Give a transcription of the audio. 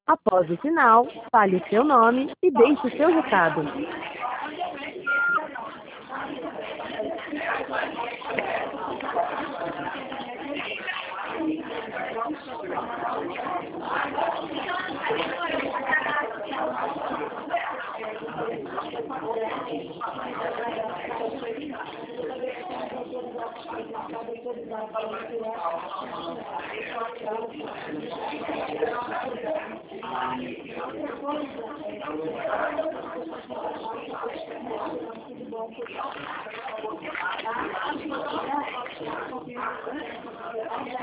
Após o sinal, fale o seu nome e deixe o seu recado.